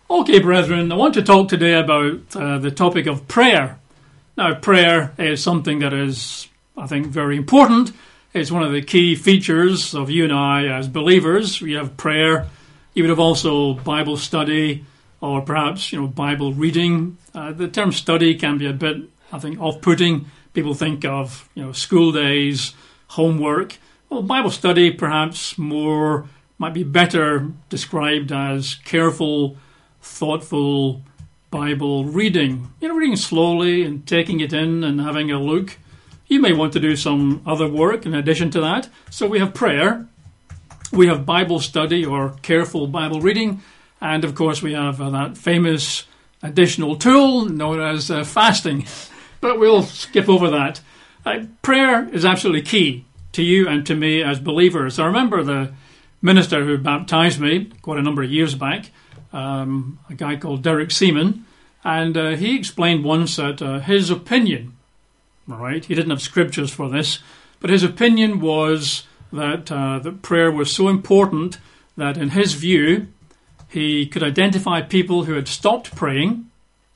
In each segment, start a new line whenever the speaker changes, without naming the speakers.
Okay, brethren, I want to talk today about the topic of prayer. Now, prayer is something that is, I think, very important. It's one of the key features of you and I as believers. We have prayer. You would have also Bible study or perhaps, Bible reading. The term study can be a bit, I think, off-putting. People think of, school days, homework. Well, Bible study perhaps might be better described as careful, thoughtful Bible reading. Reading slowly and taking it in and having a look. You may want to do some other work in addition to that. So we have prayer, we have Bible study or careful Bible reading, and of course we have that famous additional tool known as fasting. But we'll skip over that. Prayer is absolutely key to you and to me as believers. I remember the minister who baptized me quite a number of years back, a guy called Derek Seaman, and he explained once that his opinion, right, he didn't have scriptures for this, but his opinion was that that prayer was so important that in his view he could identify people who had stopped praying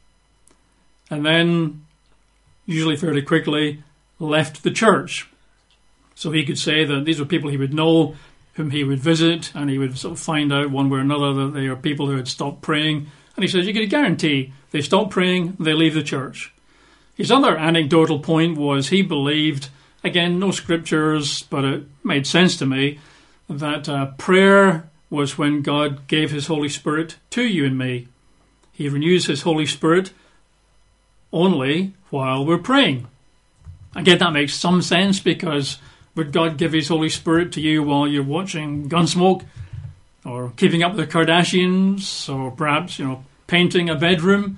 and then, usually fairly quickly, left the church. So he could say that these were people he would know, whom he would visit, and he would sort of find out one way or another that they are people who had stopped praying. And he says, you can guarantee they stop praying, they leave the church. His other anecdotal point was he believed, again, no scriptures, but it made sense to me, that prayer was when God gave his Holy Spirit to you and me. He renews his Holy Spirit only while we're praying. Again, that makes some sense because would God give his Holy Spirit to you while you're watching Gunsmoke or keeping up with the Kardashians or perhaps, painting a bedroom?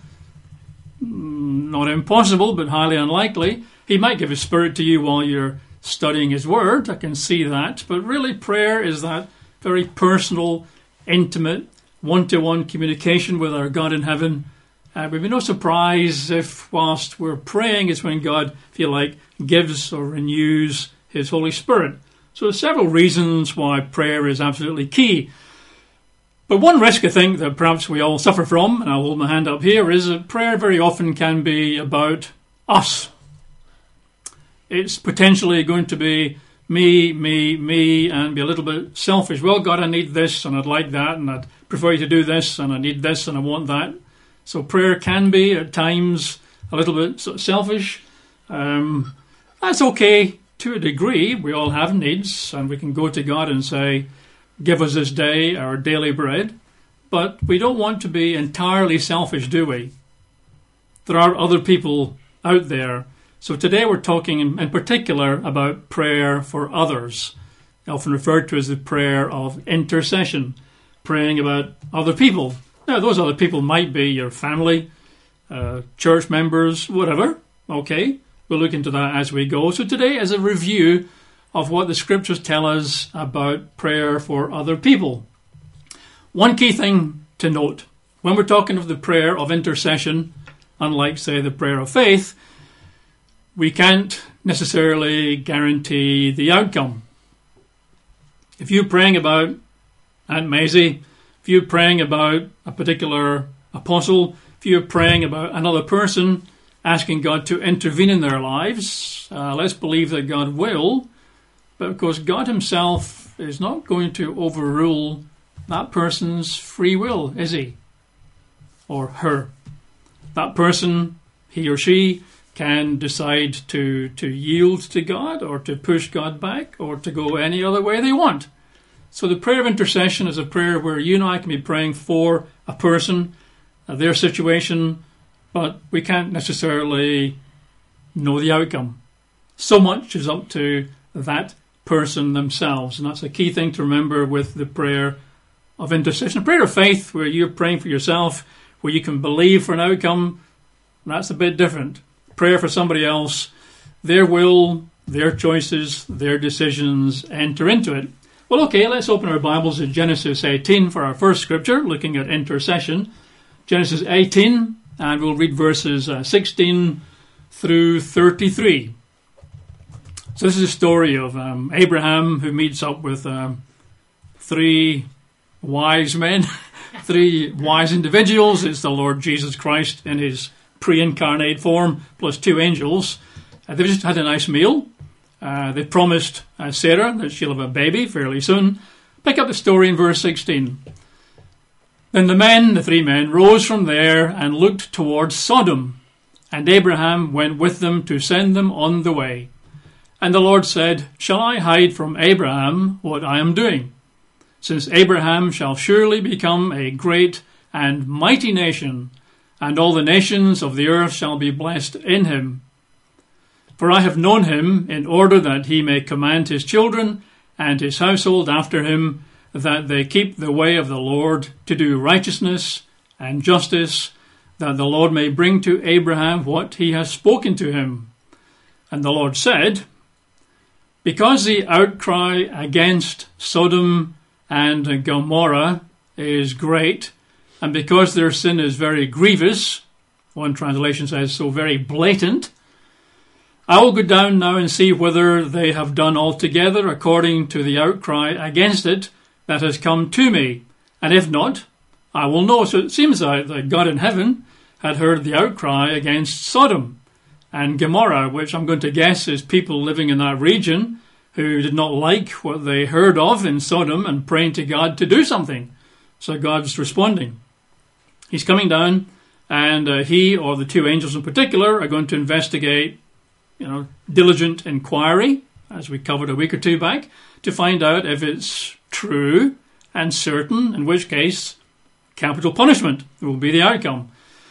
Not impossible, but highly unlikely. He might give his Spirit to you while you're studying his Word. I can see that. But really, prayer is that very personal, intimate, one-to-one communication with our God in heaven. We'd be no surprise if whilst we're praying is when God, if you like, gives or renews his Holy Spirit. So there's several reasons why prayer is absolutely key. But one risk I think that perhaps we all suffer from, and I'll hold my hand up here, is that prayer very often can be about us. It's potentially going to be me, and be a little bit selfish. Well, God, I need this, and I'd like that, and I'd prefer you to do this, and I need this, and I want that. So prayer can be, at times, a little bit sort of selfish. That's okay to a degree. We all have needs, and we can go to God and say, give us this day our daily bread. But we don't want to be entirely selfish, do we? There are other people out there. So today we're talking in particular about prayer for others, often referred to as the prayer of intercession, praying about other people. Now, those other people might be your family, church members, whatever. Okay, we'll look into that as we go. So today is a review of what the scriptures tell us about prayer for other people. One key thing to note, when we're talking of the prayer of intercession, unlike, say, the prayer of faith, we can't necessarily guarantee the outcome. If you're praying about Aunt Maisie, if you're praying about a particular apostle, if you're praying about another person, asking God to intervene in their lives, let's believe that God will. But of course, God himself is not going to overrule that person's free will, is he? Or her. That person, he or she, can decide to yield to God or to push God back or to go any other way they want. So the prayer of intercession is a prayer where you and I can be praying for a person, their situation, but we can't necessarily know the outcome. So much is up to that person themselves, and that's a key thing to remember with the prayer of intercession. A prayer of faith, where you're praying for yourself, where you can believe for an outcome, that's a bit different. Prayer for somebody else, their will, their choices, their decisions enter into it. Well, okay, let's open our Bibles to Genesis 18 for our first scripture, looking at intercession. Genesis 18, and we'll read verses 16 through 33. So this is a story of Abraham who meets up with three wise men three wise individuals. It's the Lord Jesus Christ in his pre-incarnate form, plus two angels. They've just had a nice meal. They promised Sarah that she'll have a baby fairly soon. Pick up the story in verse 16. Then the three men, rose from there and looked towards Sodom, and Abraham went with them to send them on the way. And the Lord said, Shall I hide from Abraham what I am doing? Since Abraham shall surely become a great and mighty nation, and all the nations of the earth shall be blessed in him. For I have known him in order that he may command his children and his household after him, that they keep the way of the Lord to do righteousness and justice, that the Lord may bring to Abraham what he has spoken to him. And the Lord said, Because the outcry against Sodom and Gomorrah is great, and because their sin is very grievous, one translation says so very blatant, I will go down now and see whether they have done altogether according to the outcry against it that has come to me. And if not, I will know. So it seems that God in heaven had heard the outcry against Sodom and Gomorrah, which I'm going to guess is people living in that region who did not like what they heard of in Sodom and praying to God to do something. So God's responding. He's coming down, and he, or the two angels in particular, are going to investigate, diligent inquiry, as we covered a week or two back, to find out if it's true and certain, in which case capital punishment will be the outcome.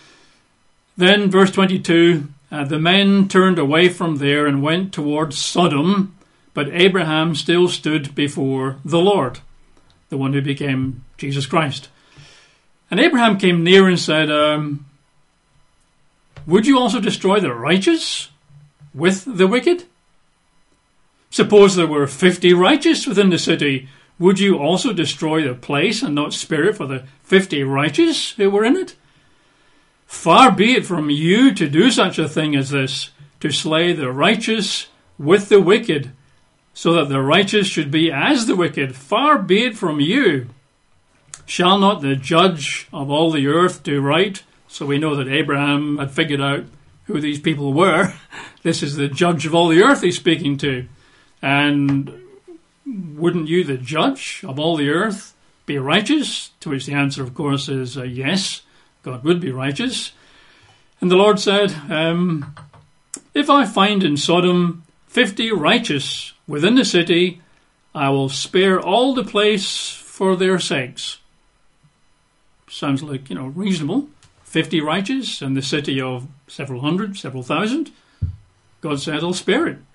Then, verse 22, the men turned away from there and went towards Sodom, but Abraham still stood before the Lord, the one who became Jesus Christ. And Abraham came near and said, Would you also destroy the righteous with the wicked? Suppose there were 50 righteous within the city. Would you also destroy the place and not spare it for the 50 righteous who were in it? Far be it from you to do such a thing as this, to slay the righteous with the wicked, so that the righteous should be as the wicked. Far be it from you. Shall not the judge of all the earth do right? So we know that Abraham had figured out who these people were. This is the judge of all the earth he's speaking to. And wouldn't you, the judge of all the earth, be righteous? To which the answer, of course, is yes, God would be righteous. And the Lord said, If I find in Sodom 50 righteous within the city, I will spare all the place for their sakes. Sounds like, reasonable. 50 righteous in the city of several hundred, several thousand. God said, I'll spare it.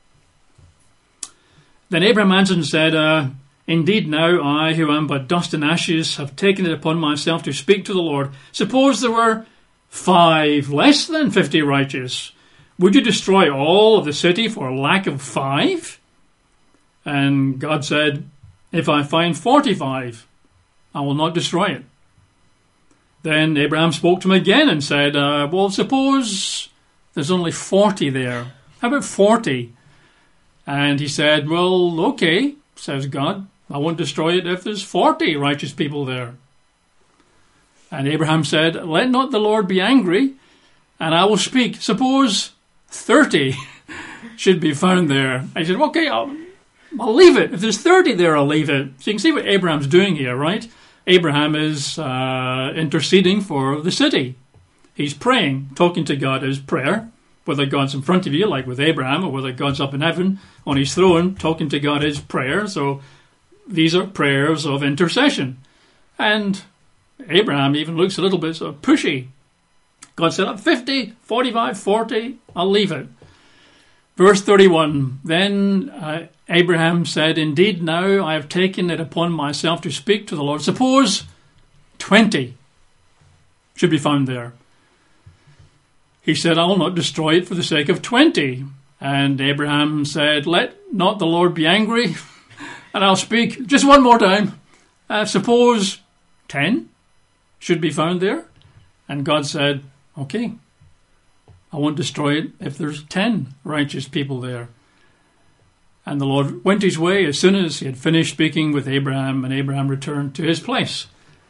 Then Abraham answered and said, Indeed now I, who am but dust and ashes, have taken it upon myself to speak to the Lord. Suppose there were 5 less than 50 righteous. Would you destroy all of the city for lack of 5? And God said, If I find 45, I will not destroy it. Then Abraham spoke to him again and said, Well, suppose there's only 40 there. How about 40? And he said, Well, okay, says God. I won't destroy it if there's 40 righteous people there. And Abraham said, Let not the Lord be angry, and I will speak. Suppose 30 should be found there. I said, Okay, I'll leave it. If there's 30 there, I'll leave it. So you can see what Abraham's doing here, right? Abraham is interceding for the city. He's praying, talking to God as prayer, whether God's in front of you, like with Abraham, or whether God's up in heaven on his throne, talking to God is prayer. So these are prayers of intercession. And Abraham even looks a little bit sort of pushy. God said, 50, 45, 40, I'll leave it. Verse 31, Then Abraham said, Indeed now I have taken it upon myself to speak to the Lord. Suppose 20 should be found there. He said, I will not destroy it for the sake of 20. And Abraham said, Let not the Lord be angry, and I'll speak just one more time. Suppose 10 should be found there. And God said, Okay, I won't destroy it if there's 10 righteous people there. And the Lord went his way as soon as he had finished speaking with Abraham, and Abraham returned to his place.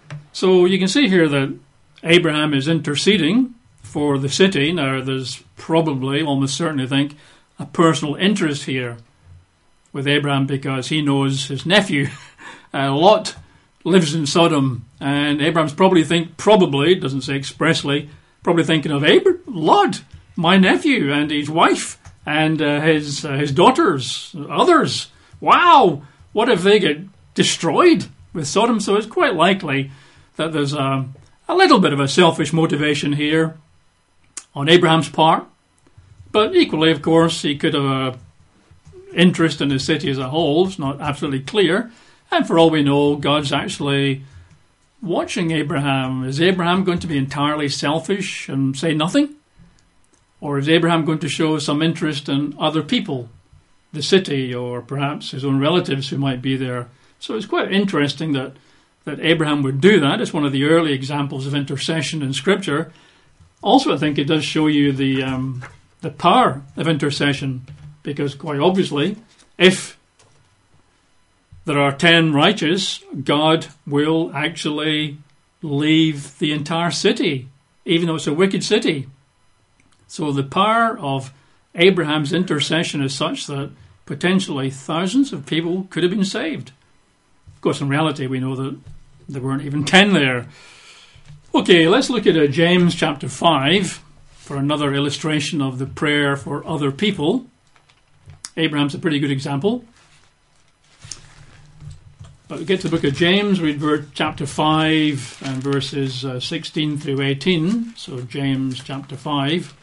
So you can see here that Abraham is interceding for the city. Now, there's probably, almost certainly I think, a personal interest here with Abraham because he knows his nephew, Lot, lives in Sodom. And Abraham's probably, doesn't say expressly, probably thinking of Lot, my nephew, and his wife, and his daughters, others. Wow, what if they get destroyed with Sodom? So it's quite likely that there's a little bit of a selfish motivation here on Abraham's part. But equally, of course, he could have an interest in the city as a whole. It's not absolutely clear. And for all we know, God's actually watching Abraham. Is Abraham going to be entirely selfish and say nothing? Or is Abraham going to show some interest in other people, the city, or perhaps his own relatives who might be there? So it's quite interesting that Abraham would do that. It's one of the early examples of intercession in Scripture. Also, I think it does show you the power of intercession, because quite obviously, if there are 10 righteous, God will actually leave the entire city, even though it's a wicked city. So the power of Abraham's intercession is such that potentially thousands of people could have been saved. Of course, in reality, we know that there weren't even 10 there. Okay, let's look at James chapter 5 for another illustration of the prayer for other people. Abraham's a pretty good example. But we get to the book of James, read chapter 5 and verses 16 through 18. So James chapter 5.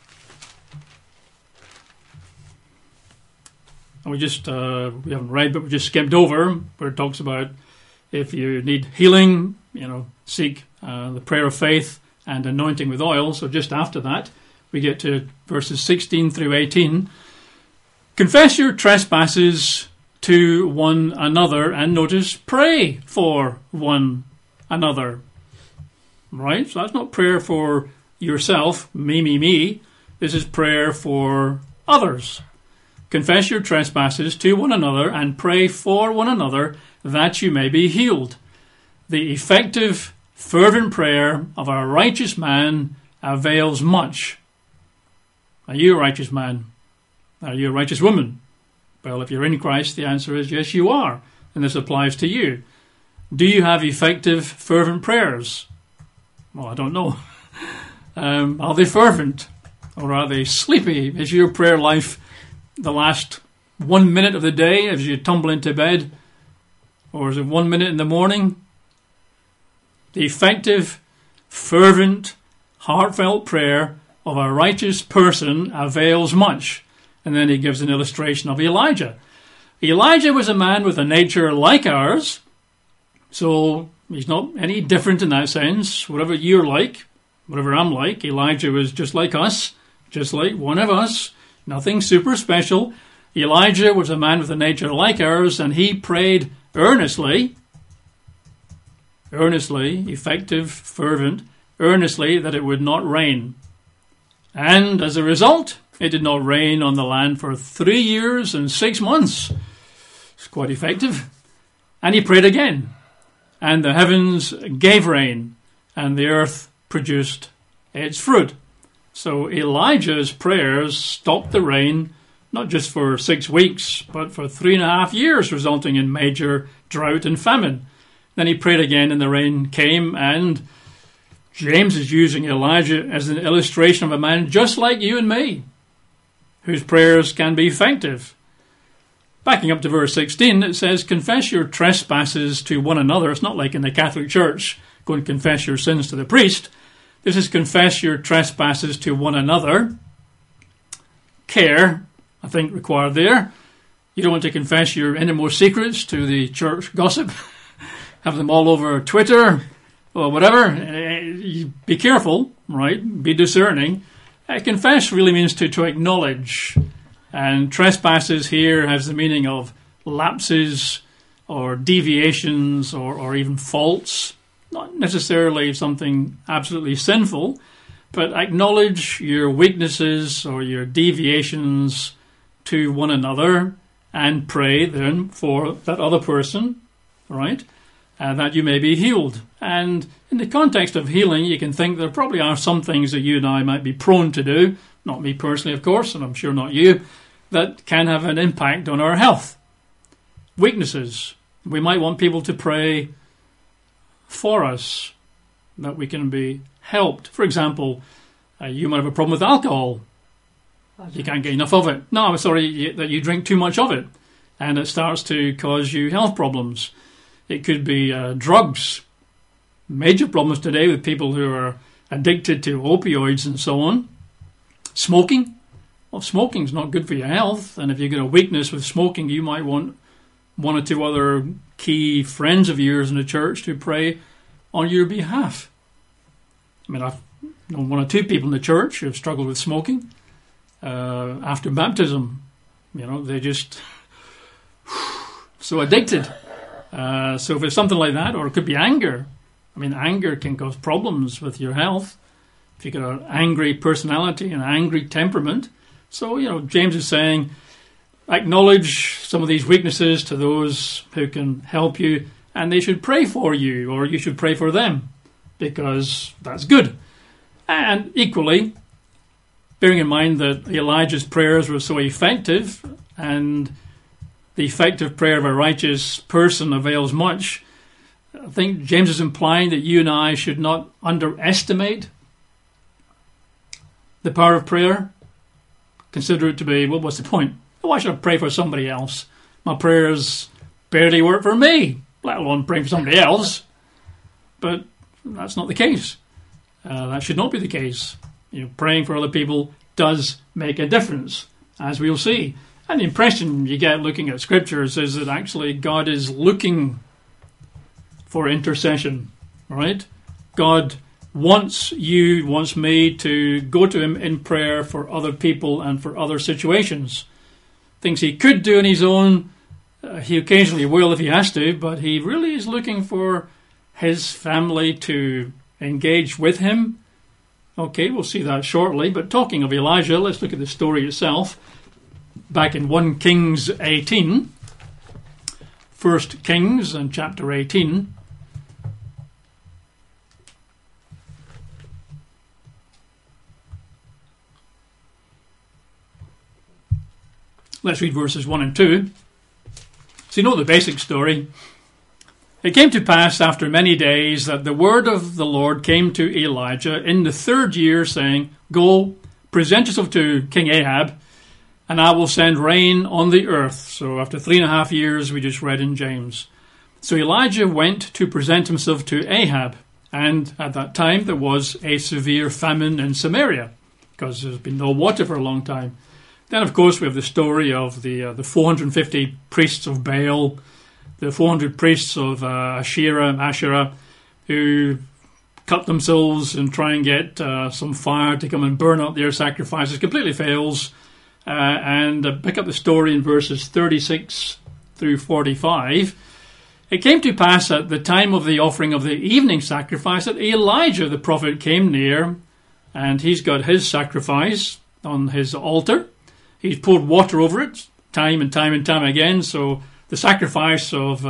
And we haven't read, but we just skimmed over where it talks about if you need healing, seek the prayer of faith and anointing with oil. So just after that, we get to verses 16 through 18. Confess your trespasses to one another, and notice, pray for one another. Right? So that's not prayer for yourself, me. This is prayer for others. Confess your trespasses to one another and pray for one another that you may be healed. The effective, fervent prayer of a righteous man avails much. Are you a righteous man? Are you a righteous woman? Well, if you're in Christ, the answer is yes, you are. And this applies to you. Do you have effective, fervent prayers? Well, I don't know. Are they fervent? Or are they sleepy? Is your prayer life the last 1 minute of the day as you tumble into bed? Or is it 1 minute in the morning? The effective, fervent, heartfelt prayer of a righteous person avails much. And then he gives an illustration of Elijah. Elijah was a man with a nature like ours, so he's not any different in that sense. Whatever you're like, whatever I'm like, Elijah was just like us, just like one of us, nothing super special. Elijah was a man with a nature like ours, and he prayed earnestly, effective, fervent, earnestly that it would not rain. And as a result, it did not rain on the land for 3 years and 6 months. It's quite effective. And he prayed again. And the heavens gave rain, and the earth produced its fruit. So Elijah's prayers stopped the rain, not just for 6 weeks, but for 3.5 years, resulting in major drought and famine. Then he prayed again, and the rain came, and James is using Elijah as an illustration of a man just like you and me, whose prayers can be effective. Backing up to verse 16, it says, confess your trespasses to one another. It's not like in the Catholic Church, go and confess your sins to the priest. This is confess your trespasses to one another. Care, I think, required there. You don't want to confess your innermost secrets to the church gossip, have them all over Twitter or whatever. Be careful, right? Be discerning. Confess really means to acknowledge. And trespasses here has the meaning of lapses or deviations or even faults. Not necessarily something absolutely sinful, but acknowledge your weaknesses or your deviations to one another and pray then for that other person, right? that you may be healed. And in the context of healing, you can think there probably are some things that you and I might be prone to do, not me personally, of course, and I'm sure not you, that can have an impact on our health. Weaknesses. We might want people to pray for us, that we can be helped. For example, you might have a problem with alcohol. You can't get enough of it. No, I'm sorry, that you drink too much of it, and it starts to cause you health problems. It could be drugs. Major problems today with people who are addicted to opioids and so on. Smoking. Well, smoking's not good for your health, and if you've got a weakness with smoking, you might want one or two other key friends of yours in the church to pray on your behalf. I mean, I've known one or two people in the church who have struggled with smoking after baptism. You know, they're just so addicted. So if it's something like that, or it could be anger. I mean, anger can cause problems with your health. If you've got an angry personality, an angry temperament. So, you know, James is saying, acknowledge some of these weaknesses to those who can help you, and they should pray for you, or you should pray for them, because that's good. And equally, bearing in mind that Elijah's prayers were so effective, and the effective prayer of a righteous person avails much, I think James is implying that you and I should not underestimate the power of prayer. Consider it to be, well, what's the point? Why should I pray for somebody else? My prayers barely work for me, let alone praying for somebody else. But that's not the case. That should not be the case. You know, praying for other people does make a difference, as we'll see. And the impression you get looking at scriptures is that actually God is looking for intercession, right? God wants me to go to him in prayer for other people and for other situations. Things he could do on his own, he occasionally will if he has to, but he really is looking for his family to engage with him. Okay, we'll see that shortly, but talking of Elijah, let's look at the story itself. Back in 1 Kings 18, 1 Kings and chapter 18. Let's read verses 1 and 2. So you know the basic story. It came to pass after many days that the word of the Lord came to Elijah in the 3rd year, saying, Go, present yourself to King Ahab, and I will send rain on the earth. So after 3.5 years, we just read in James. So Elijah went to present himself to Ahab, and at that time there was a severe famine in Samaria, because there's been no water for a long time. Then, of course, we have the story of the 450 priests of Baal, the 400 priests of Asherah, who cut themselves and try and get some fire to come and burn up their sacrifices. Completely fails. And pick up the story in verses 36 through 45. It came to pass at the time of the offering of the evening sacrifice that Elijah the prophet came near, and he's got his sacrifice on his altar. He's poured water over it time and time and time again. So the sacrifice of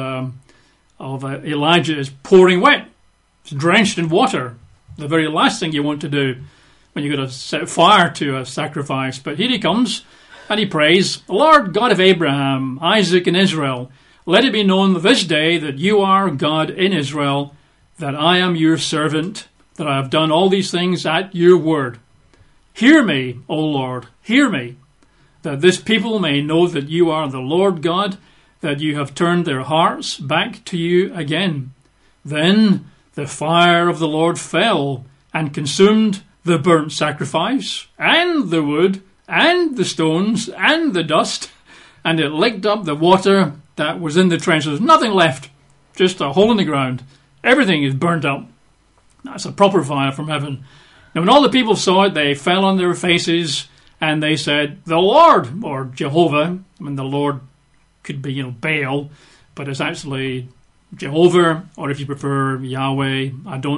Elijah is pouring wet. It's drenched in water. The very last thing you want to do when you've got to set fire to a sacrifice. But here he comes and he prays, Lord God of Abraham, Isaac, and Israel, let it be known this day that you are God in Israel, that I am your servant, that I have done all these things at your word. Hear me, O Lord, hear me, that this people may know that you are the Lord God, that you have turned their hearts back to you again. Then the fire of the Lord fell and consumed the burnt sacrifice, and the wood, and the stones, and the dust, and it licked up the water that was in the trench. There's nothing left, just a hole in the ground. Everything is burnt up. That's a proper fire from heaven. And when all the people saw it, they fell on their faces, and they said, the Lord, or Jehovah. I mean, the Lord could be, Baal, but it's actually Jehovah, or if you prefer, Yahweh.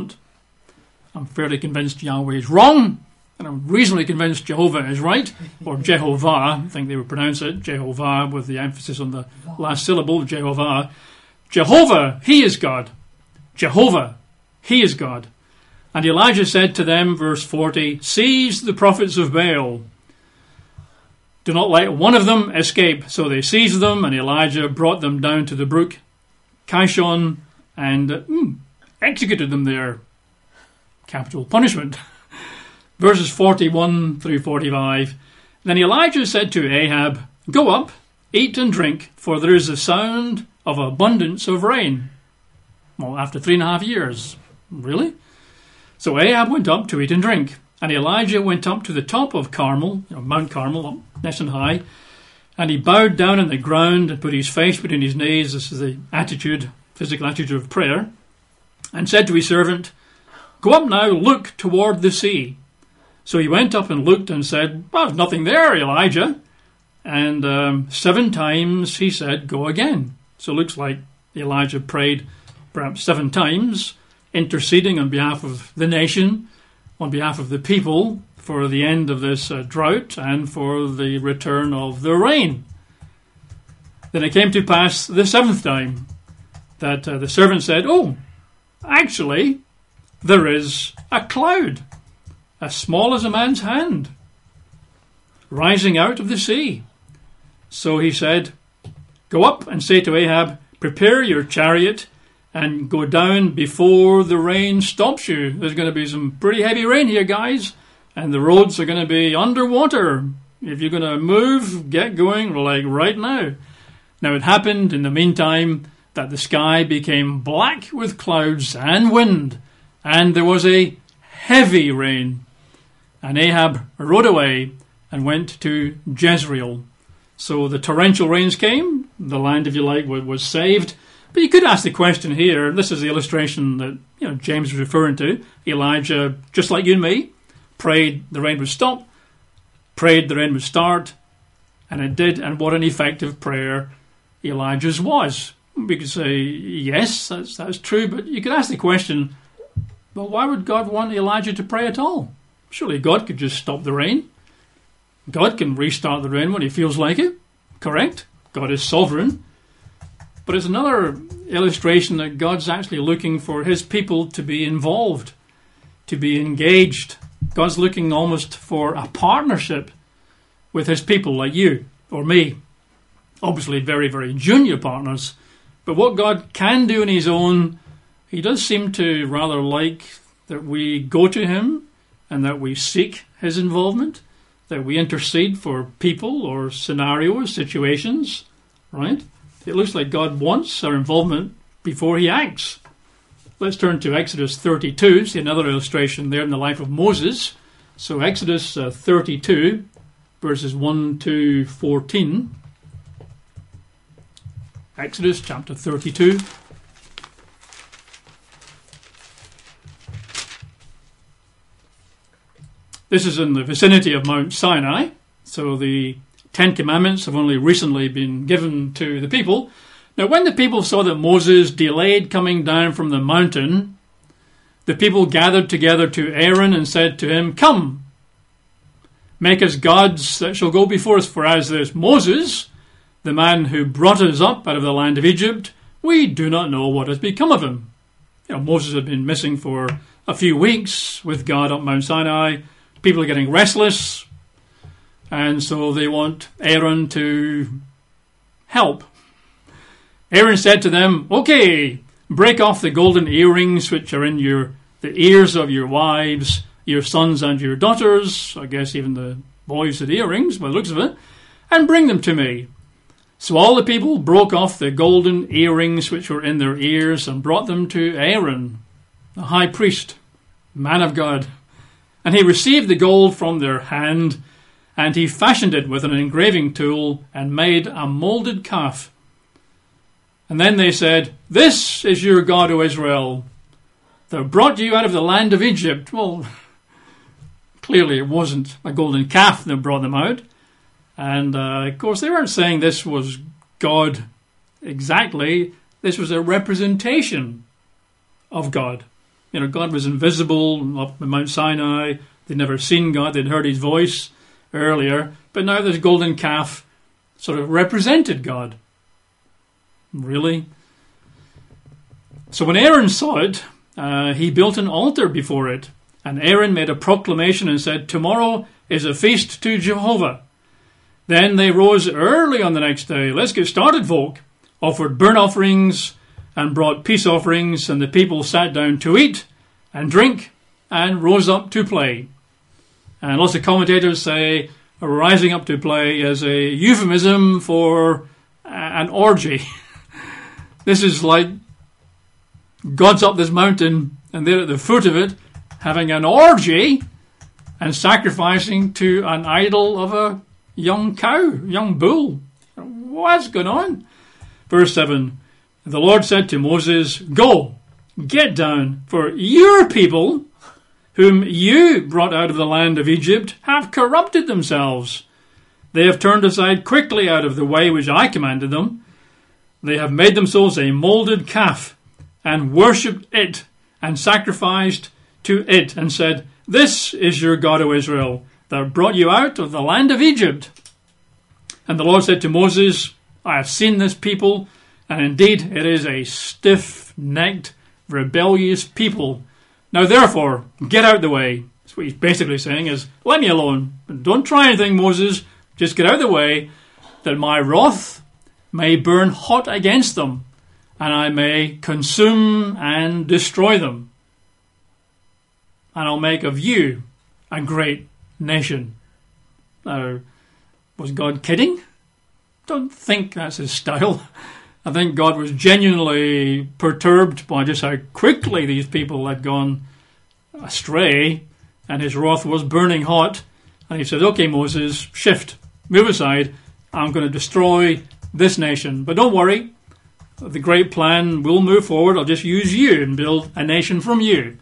I'm fairly convinced Yahweh is wrong, and I'm reasonably convinced Jehovah is right, or Jehovah, I think they would pronounce it, Jehovah, with the emphasis on the last syllable, Jehovah. Jehovah, he is God. Jehovah. He is God. And Elijah said to them, verse 40, seize the prophets of Baal. Do not let one of them escape. So they seized them, and Elijah brought them down to the brook Kishon and executed them there. Capital punishment. Verses 41 through 45. Then Elijah said to Ahab, go up, eat and drink, for there is a sound of abundance of rain. Well, after 3.5 years. Really? So Ahab went up to eat and drink. And Elijah went up to the top of Carmel, Mount Carmel, up nice and high. And he bowed down on the ground and put his face between his knees. This is the attitude, physical attitude of prayer. And said to his servant, go up now, look toward the sea. So he went up and looked and said, well, there's nothing there, Elijah. And 7 times he said, go again. So it looks like Elijah prayed perhaps 7 times, interceding on behalf of the nation, on behalf of the people, for the end of this drought and for the return of the rain. Then it came to pass the 7th time that the servant said, oh, actually, there is a cloud, as small as a man's hand, rising out of the sea. So he said, go up and say to Ahab, prepare your chariot and go down before the rain stops you. There's going to be some pretty heavy rain here, guys, and the roads are going to be underwater. If you're going to move, get going like right now. Now it happened in the meantime that the sky became black with clouds and wind, and there was a heavy rain. And Ahab rode away and went to Jezreel. So the torrential rains came, the land, if you like, was saved. But you could ask the question here, this is the illustration that James was referring to. Elijah, just like you and me, prayed the rain would stop, prayed the rain would start, and it did. And what an effective prayer Elijah's was. We could say, yes, that's true, but you could ask the question, well, why would God want Elijah to pray at all? Surely God could just stop the rain. God can restart the rain when he feels like it, correct? God is sovereign. But it's another illustration that God's actually looking for his people to be involved, to be engaged. God's looking almost for a partnership with his people like you or me. Obviously very, very junior partners. But what God can do on his own, he does seem to rather like that we go to him and that we seek his involvement, that we intercede for people or scenarios, situations, right? It looks like God wants our involvement before he acts. Let's turn to Exodus 32, see another illustration there in the life of Moses. So Exodus 32, verses 1 to 14. Exodus chapter 32. This is in the vicinity of Mount Sinai, so the 10 Commandments have only recently been given to the people. Now, when the people saw that Moses delayed coming down from the mountain, the people gathered together to Aaron and said to him, come, make us gods that shall go before us, for as there's Moses, the man who brought us up out of the land of Egypt, we do not know what has become of him. Moses had been missing for a few weeks with God up Mount Sinai. People are getting restless, and so they want Aaron to help. Aaron said to them, okay, break off the golden earrings which are in the ears of your wives, your sons and your daughters, I guess even the boys had earrings by the looks of it, and bring them to me. So all the people broke off the golden earrings which were in their ears and brought them to Aaron, the high priest, man of God. And he received the gold from their hand, and he fashioned it with an engraving tool and made a molded calf. And then they said, this is your God, O Israel, that brought you out of the land of Egypt. Well, clearly it wasn't a golden calf that brought them out. And, of course, they weren't saying this was God exactly. This was a representation of God. God was invisible up in Mount Sinai. They'd never seen God. They'd heard his voice earlier. But now this golden calf sort of represented God. Really? So when Aaron saw it, he built an altar before it. And Aaron made a proclamation and said, "Tomorrow is a feast to Jehovah." Then they rose early on the next day. Let's get started, folk. Offered burnt offerings and brought peace offerings, and the people sat down to eat and drink and rose up to play. And lots of commentators say rising up to play is a euphemism for an orgy. This is like God's up this mountain and they're at the foot of it having an orgy and sacrificing to an idol of a young cow, young bull. What's going on? Verse 7, the Lord said to Moses, "Go, get down, for your people, whom you brought out of the land of Egypt, have corrupted themselves. They have turned aside quickly out of the way which I commanded them. They have made themselves a molded calf, and worshipped it, and sacrificed to it, and said, 'This is your God, O Israel, that brought you out of the land of Egypt.' And the Lord said to Moses, I have seen this people, and indeed it is a stiff-necked, rebellious people. Now therefore, get out of the way." That's what he's basically saying is, let me alone. Don't try anything, Moses. Just get out of the way, that my wrath may burn hot against them, and I may consume and destroy them. And I'll make of you a great nation. Now, was God kidding? Don't think that's his style. I think God was genuinely perturbed by just how quickly these people had gone astray, and his wrath was burning hot. And he said, "Okay, Moses, shift, move aside. I'm going to destroy this nation. But don't worry, the great plan will move forward. I'll just use you and build a nation from you."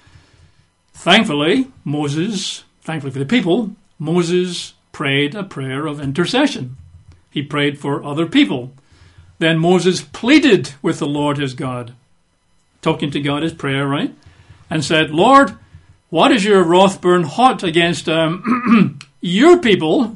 Thankfully for the people, Moses prayed a prayer of intercession. He prayed for other people. Then Moses pleaded with the Lord his God, talking to God his prayer, right? And said, "Lord, why does your wrath burn hot against your people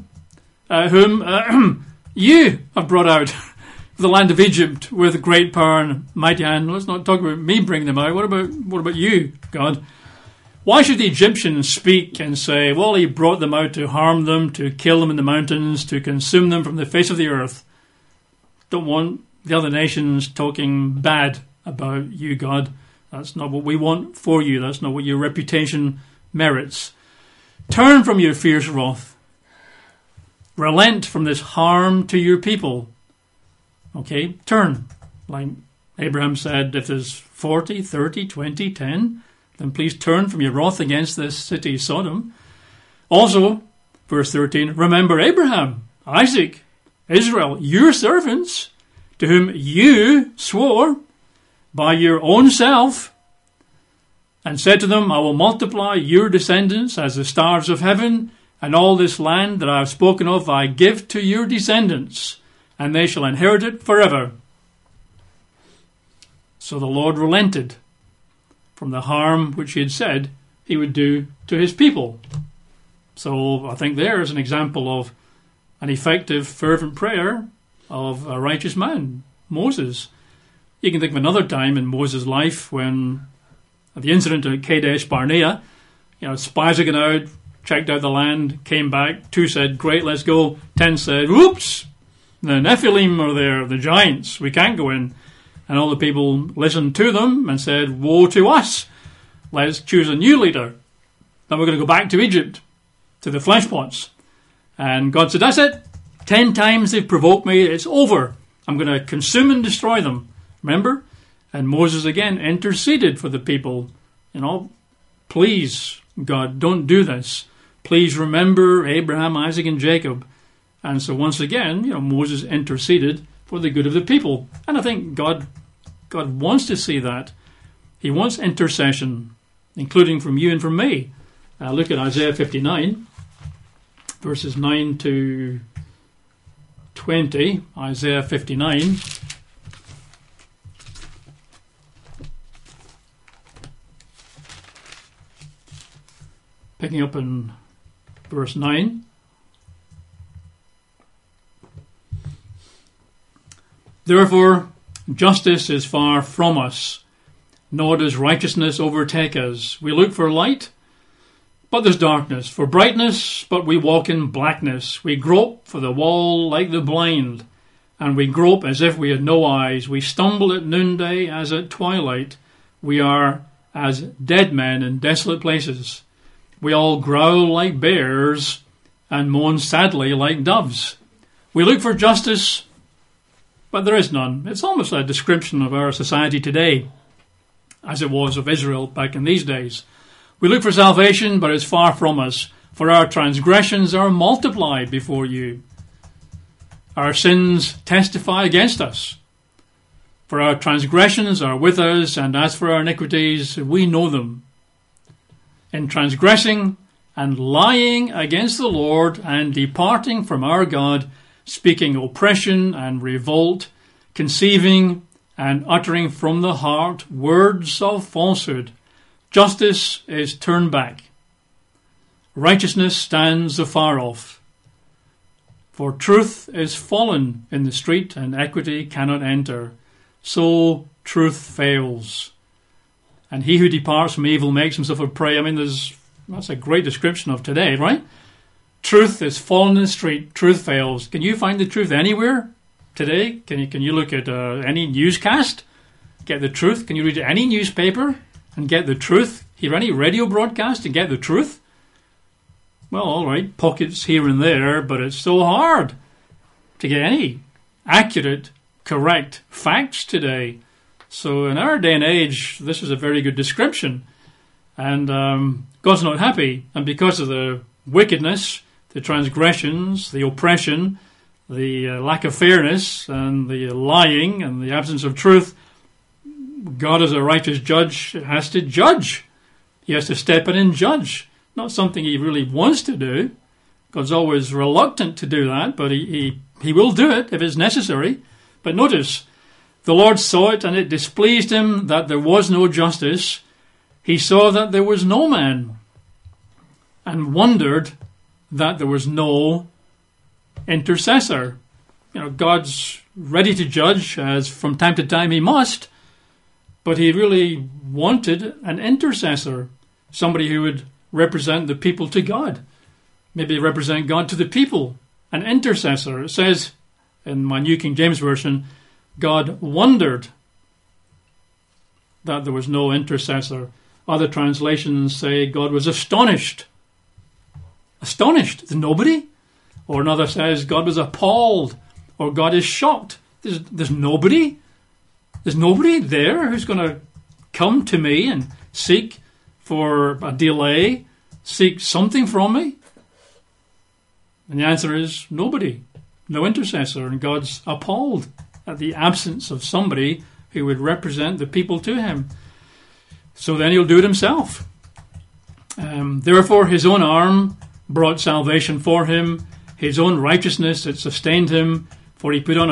whom you have brought out of the land of Egypt with great power and mighty hand?" Let's not talk about me bringing them out. What about you, God? "Why should the Egyptians speak and say, 'Well, he brought them out to harm them, to kill them in the mountains, to consume them from the face of the earth'?" Don't want the other nations talking bad about you, God. That's not what we want for you. That's not what your reputation merits. Turn from your fierce wrath. Relent from this harm to your people. Okay, turn. Like Abraham said, if there's 40, 30, 20, 10, then please turn from your wrath against this city, Sodom. Also, verse 13, remember Abraham, Isaac, Israel, your servants, to whom you swore by your own self, and said to them, I will multiply your descendants as the stars of heaven, and all this land that I have spoken of I give to your descendants, and they shall inherit it forever. So the Lord relented from the harm which he had said he would do to his people. So I think there is an example of an effective, fervent prayer of a righteous man, Moses. You can think of another time in Moses' life when the incident at Kadesh Barnea, spies had gone out, checked out the land, came back. 2 said, great, let's go. 10 said, whoops, the Nephilim are there, the giants, we can't go in. And all the people listened to them and said, woe to us, let's choose a new leader. Then we're going to go back to Egypt, to the flesh pots. And God said, that's it. 10 times they've provoked me, it's over. I'm going to consume and destroy them. Remember? And Moses again interceded for the people. Please, God, don't do this. Please remember Abraham, Isaac, and Jacob. And so once again, Moses interceded for the good of the people. And I think God wants to see that. He wants intercession, including from you and from me. Look at Isaiah 59, verses 9 to 20. Isaiah 59. Picking up in verse 9. Therefore, justice is far from us, nor does righteousness overtake us. We look for light, but there's darkness. For brightness, but we walk in blackness. We grope for the wall like the blind, and we grope as if we had no eyes. We stumble at noonday as at twilight. We are as dead men in desolate places. We all growl like bears and moan sadly like doves. We look for justice, but there is none. It's almost a description of our society today, as it was of Israel back in these days. We look for salvation, but it's far from us, for our transgressions are multiplied before you. Our sins testify against us. For our transgressions are with us, and as for our iniquities, we know them. In transgressing and lying against the Lord and departing from our God, speaking oppression and revolt, conceiving and uttering from the heart words of falsehood, justice is turned back. Righteousness stands afar off. For truth is fallen in the street, and equity cannot enter. So truth fails. And he who departs from evil makes himself a prey. I mean, that's a great description of today, right? Truth is fallen in the street. Truth fails. Can you find the truth anywhere today? Can you look at any newscast, get the truth? Can you read any newspaper and get the truth? Hear any radio broadcast and get the truth? Well, all right, pockets here and there, but it's so hard to get any accurate, correct facts today. So in our day and age, this is a very good description. And God's not happy. And because of the wickedness, the transgressions, the oppression, the lack of fairness, and the lying, and the absence of truth, God as a righteous judge has to judge. He has to step in and judge. Not something he really wants to do. God's always reluctant to do that, but he will do it if it's necessary. But notice, the Lord saw it, and it displeased him that there was no justice. He saw that there was no man, and wondered that there was no intercessor. You know, God's ready to judge, as from time to time he must, but he really wanted an intercessor, somebody who would represent the people to God, maybe represent God to the people, an intercessor. It says in my New King James Version, God wondered that there was no intercessor. Other translations say God was astonished. Astonished. There's nobody. Or another says God was appalled, or God is shocked. There's nobody. There's nobody there who's going to come to me and seek for a delay, seek something from me. And the answer is nobody. No intercessor. And God's appalled at the absence of somebody who would represent the people to him. So then he'll do it himself. Therefore his own arm brought salvation for him. His own righteousness, it sustained him. For he put on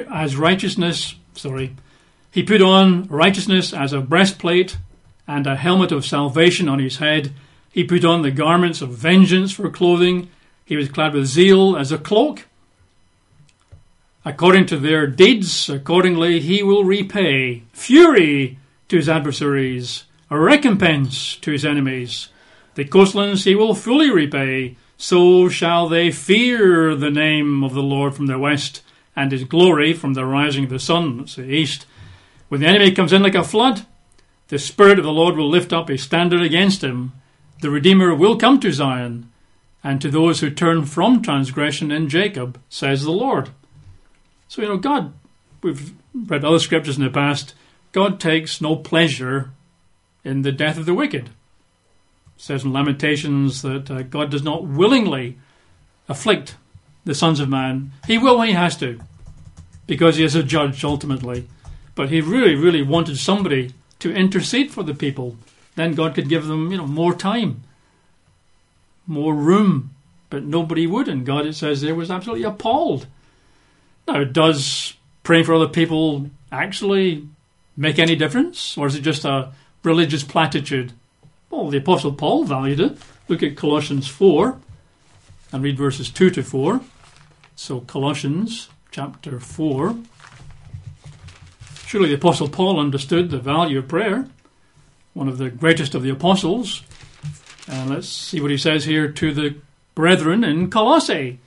He put on righteousness as a breastplate, and a helmet of salvation on his head. He put on the garments of vengeance for clothing. He was clad with zeal as a cloak. According to their deeds, accordingly he will repay fury to his adversaries, a recompense to his enemies. The coastlands he will fully repay. So shall they fear the name of the Lord from the west, and his glory from the rising of the sun, that's the east. When the enemy comes in like a flood, the Spirit of the Lord will lift up a standard against him. The Redeemer will come to Zion, and to those who turn from transgression in Jacob, says the Lord. So, God, we've read other scriptures in the past, God takes no pleasure in the death of the wicked. It says in Lamentations that God does not willingly afflict the sons of man. He will when he has to, because he is a judge ultimately. But he really, really wanted somebody to intercede for the people. Then God could give them, more time, more room. But nobody would. And God, it says there, was absolutely appalled. Now, does praying for other people actually make any difference? Or is it just a religious platitude? Well, the Apostle Paul valued it. Look at Colossians 4 and read verses 2 to 4. So Colossians chapter 4. Surely the Apostle Paul understood the value of prayer. one of the greatest of the apostles. And let's see what he says here to the brethren in Colossae.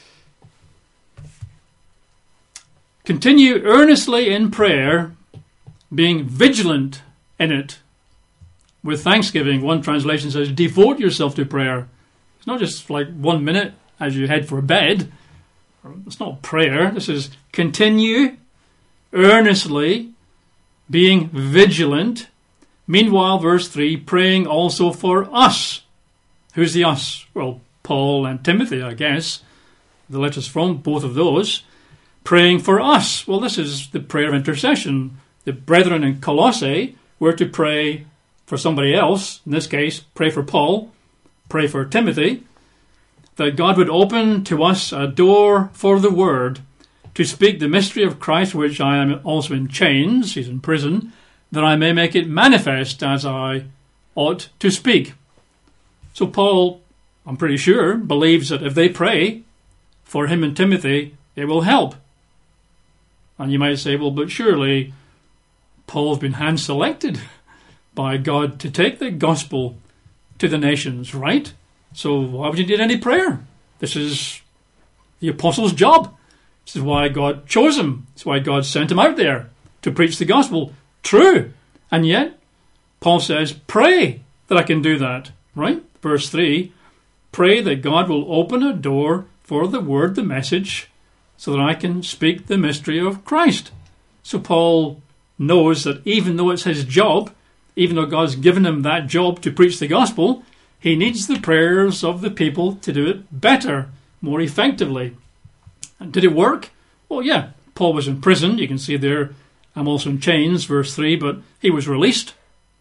Continue earnestly in prayer, being vigilant in it with thanksgiving. One translation says, devote yourself to prayer. It's not just like 1 minute as you head for bed. It's not prayer. This is continue earnestly, being vigilant. Meanwhile, verse 3, praying also for us. Who's the us? Well, Paul and Timothy, I guess. The letters from both of those. Praying for us. Well, this is the prayer of intercession. The brethren in Colossae were to pray for somebody else. In this case, pray for Paul. Pray for Timothy. That God would open to us a door for the word to speak the mystery of Christ, which I am also in chains, he's in prison, that I may make it manifest as I ought to speak. So Paul, I'm pretty sure, believes that if they pray for him and Timothy, it will help. And you might say, well, but surely Paul's been hand-selected by God to take the gospel to the nations, right? So why would you need any prayer? This is the apostle's job. This is why God chose him. This is why God sent him out there to preach the gospel. True. And yet, Paul says, pray that I can do that, right? Verse 3, pray that God will open a door for the word, the message, so that I can speak the mystery of Christ. So Paul knows that even though it's his job, even though God's given him that job to preach the gospel, he needs the prayers of the people to do it better, more effectively. And did it work? Well, yeah. Paul was in prison. You can see there, I'm also in chains, verse 3, but he was released.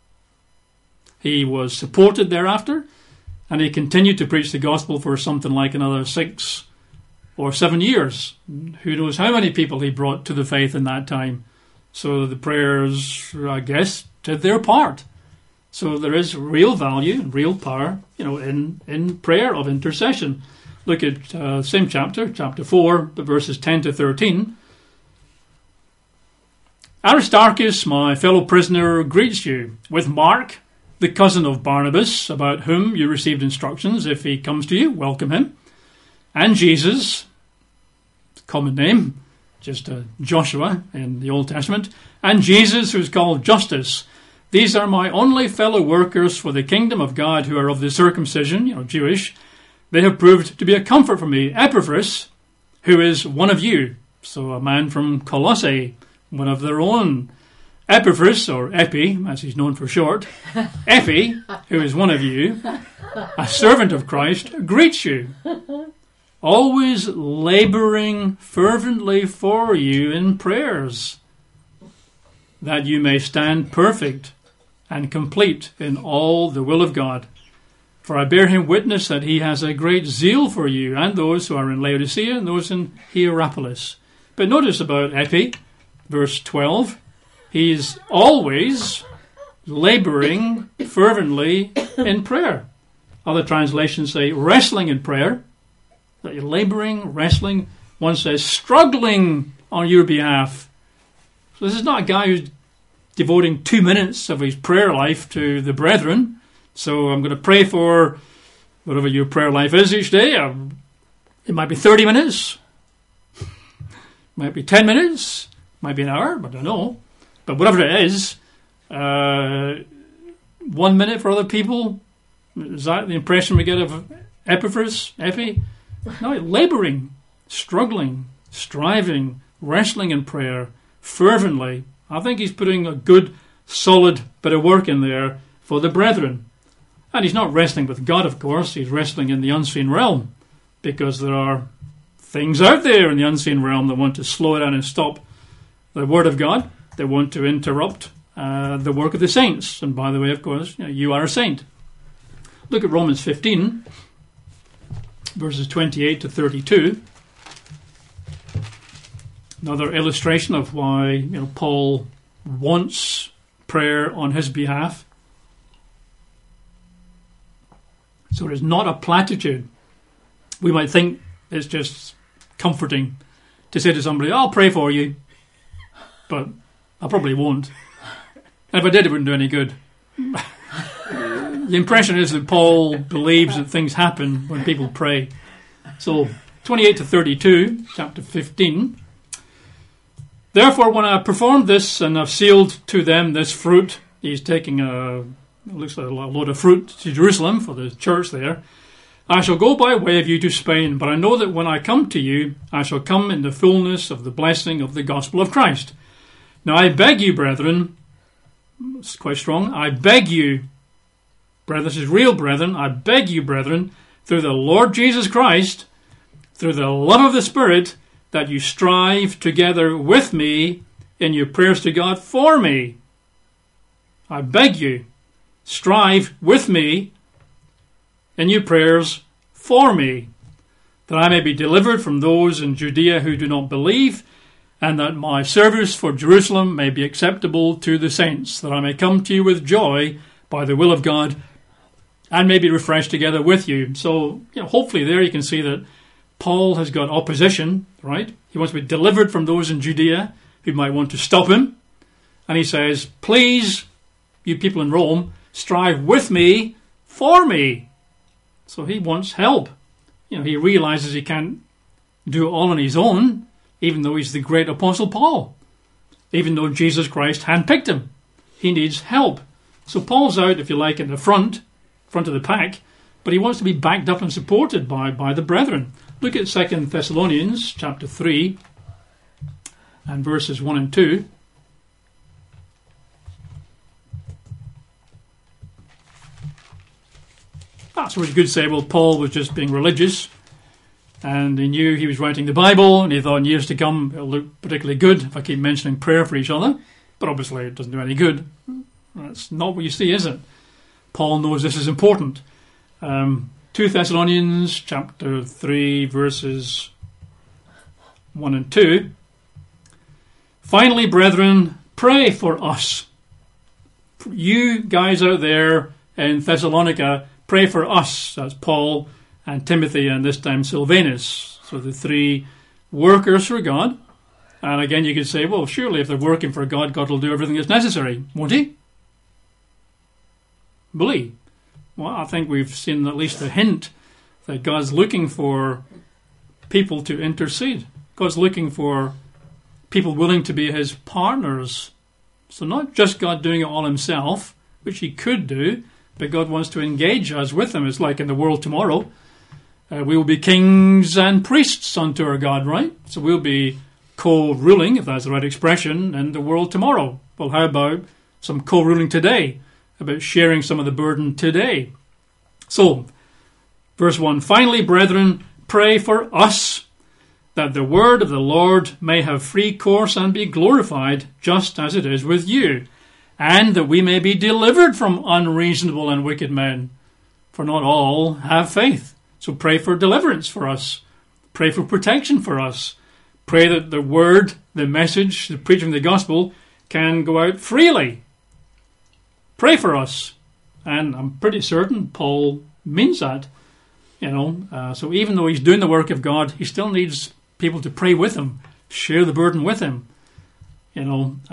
He was supported thereafter, and he continued to preach the gospel for something like another 6 or 7 years. Who knows how many people he brought to the faith in that time. So the prayers, I guess, did their part. So there is real value and real power, in prayer of intercession. Look at same chapter 4, but verses 10 to 13. Aristarchus, my fellow prisoner, greets you, with Mark, the cousin of Barnabas, about whom you received instructions. If he comes to you, welcome him. And Jesus, common name, just Joshua in the Old Testament, and Jesus, who's called Justus. These are my only fellow workers for the kingdom of God who are of the circumcision, Jewish. They have proved to be a comfort for me. Epaphras, who is one of you. So a man from Colossae, one of their own. Epaphras, or Epi, as he's known for short. Epi, who is one of you, a servant of Christ, greets you. Always labouring fervently for you in prayers, that you may stand perfect and complete in all the will of God. For I bear him witness that he has a great zeal for you and those who are in Laodicea and those in Hierapolis. But notice about Epi, verse 12. He's always labouring fervently in prayer. Other translations say wrestling in prayer. That you're labouring, wrestling. One says struggling on your behalf. So this is not a guy who's devoting 2 minutes of his prayer life to the brethren. So I'm going to pray for whatever your prayer life is each day. It might be 30 minutes. Might be 10 minutes. Might be an hour. I don't know. But whatever it is, 1 minute for other people. Is that the impression we get of Epaphras, Epi? No, labouring, struggling, striving, wrestling in prayer, fervently. I think he's putting a good, solid bit of work in there for the brethren. And he's not wrestling with God, of course. He's wrestling in the unseen realm, because there are things out there in the unseen realm that want to slow down and stop the word of God. They want to interrupt the work of the saints. And by the way, of course, you are a saint. Look at Romans 15, verses 28 to 32. Another illustration of why Paul wants prayer on his behalf. So it is not a platitude. We might think it's just comforting to say to somebody, I'll pray for you, but I probably won't. And if I did, it wouldn't do any good. The impression is that Paul believes that things happen when people pray. So, 28 to 32, chapter 15. Therefore, when I have performed this and have sealed to them this fruit, he's taking looks like a load of fruit to Jerusalem for the church there. I shall go by way of you to Spain, but I know that when I come to you, I shall come in the fullness of the blessing of the gospel of Christ. Now I beg you, brethren, it's quite strong, I beg you, brethren, this is real brethren, I beg you, brethren, through the Lord Jesus Christ, through the love of the Spirit, that you strive together with me in your prayers to God for me. I beg you, strive with me in your prayers for me, that I may be delivered from those in Judea who do not believe, and that my service for Jerusalem may be acceptable to the saints, that I may come to you with joy by the will of God, and may be refreshed together with you. So, hopefully there you can see that Paul has got opposition, right? He wants to be delivered from those in Judea who might want to stop him. And he says, please, you people in Rome, strive with me for me. So he wants help. He realizes he can't do it all on his own, even though he's the great Apostle Paul. Even though Jesus Christ handpicked him. He needs help. So Paul's out, if you like, in the front of the pack, but he wants to be backed up and supported by the brethren. Look at 2 Thessalonians chapter 3 and verses 1 and 2. That's where you could say, well, Paul was just being religious and he knew he was writing the Bible and he thought in years to come it'll look particularly good if I keep mentioning prayer for each other. But obviously it doesn't do any good. That's not what you see, is it? Paul knows this is important. 2 Thessalonians chapter 3 verses 1 and 2. Finally, brethren, pray for us. You guys out there in Thessalonica, pray for us. That's Paul and Timothy and this time Silvanus. So the three workers for God. And again you could say, well, surely if they're working for God, God will do everything that's necessary, won't he? Believe. Well, I think we've seen at least a hint that God's looking for people to intercede. God's looking for people willing to be his partners. So not just God doing it all himself, which he could do, but God wants to engage us with him. It's like in the world tomorrow. We will be kings and priests unto our God, right? So we'll be co-ruling, if that's the right expression, in the world tomorrow. Well, how about some co-ruling today? About sharing some of the burden today. So, verse 1, finally, brethren, pray for us, that the word of the Lord may have free course and be glorified, just as it is with you, and that we may be delivered from unreasonable and wicked men. For not all have faith. So pray for deliverance for us. Pray for protection for us. Pray that the word, the message, the preaching of the gospel can go out freely. Pray for us. And I'm pretty certain Paul means that. So even though he's doing the work of God, he still needs people to pray with him, share the burden with him. I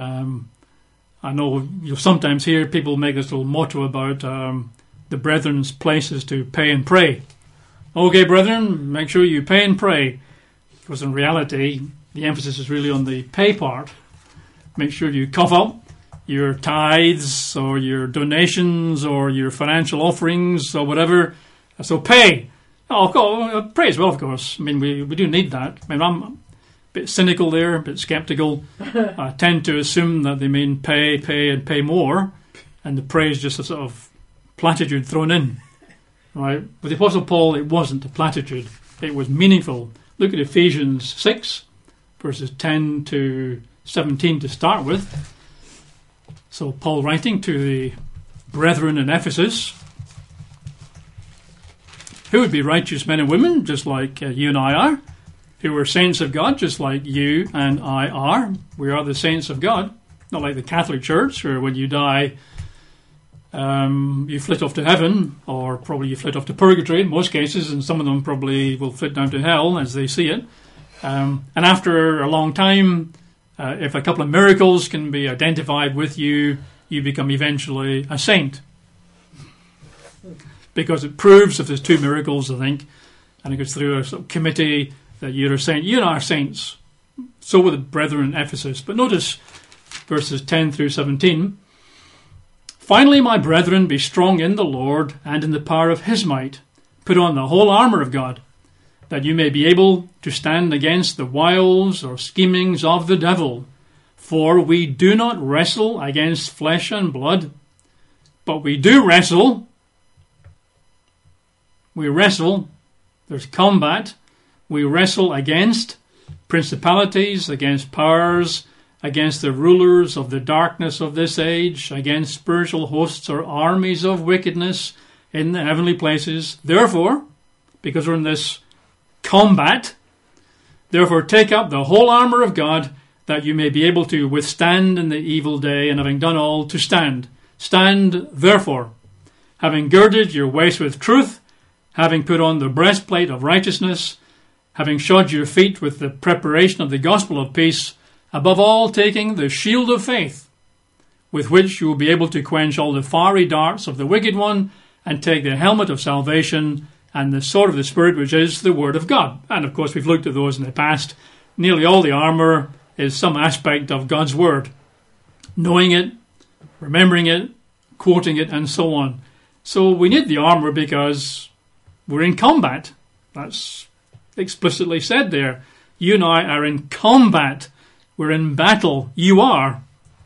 know you'll sometimes hear people make this little motto about the brethren's place is to pay and pray. Okay, brethren, make sure you pay and pray. Because in reality, the emphasis is really on the pay part. Make sure you cough up your tithes or your donations or your financial offerings or whatever. So pay. Pray as well, of course. I mean, we do need that. I mean, I'm a bit cynical there, a bit skeptical. I tend to assume that they mean pay, and pay more. And the pray is just a sort of platitude thrown in. Right? With the Apostle Paul, it wasn't a platitude. It was meaningful. Look at Ephesians 6, verses 10 to 17 to start with. So Paul writing to the brethren in Ephesus, who would be righteous men and women, just like you and I are, who were saints of God, just like you and I are. We are the saints of God, not like the Catholic Church, where when you die, you flit off to heaven, or probably you flit off to purgatory in most cases, and some of them probably will flit down to hell as they see it. And after a long time, if a couple of miracles can be identified with you, you become eventually a saint. Because it proves, if there's 2 miracles, I think, and it goes through a sort of committee, that you're a saint. You and I are saints. So were the brethren in Ephesus. But notice verses 10 through 17. Finally, my brethren, be strong in the Lord and in the power of his might. Put on the whole armour of God, that you may be able to stand against the wiles or schemings of the devil. For we do not wrestle against flesh and blood, but we do wrestle. We wrestle. There's combat. We wrestle against principalities, against powers, against the rulers of the darkness of this age, against spiritual hosts or armies of wickedness in the heavenly places. Therefore, because we're in this combat, therefore take up the whole armour of God, that you may be able to withstand in the evil day, and having done all, to stand. Stand, therefore, having girded your waist with truth, having put on the breastplate of righteousness, having shod your feet with the preparation of the gospel of peace, above all taking the shield of faith, with which you will be able to quench all the fiery darts of the wicked one, and take the helmet of salvation and the sword of the Spirit, which is the word of God. And of course we've looked at those in the past. Nearly all the armour is some aspect of God's word. Knowing it, remembering it, quoting it, and so on. So we need the armour because we're in combat. That's explicitly said there. You and I are in combat. We're in battle. You are.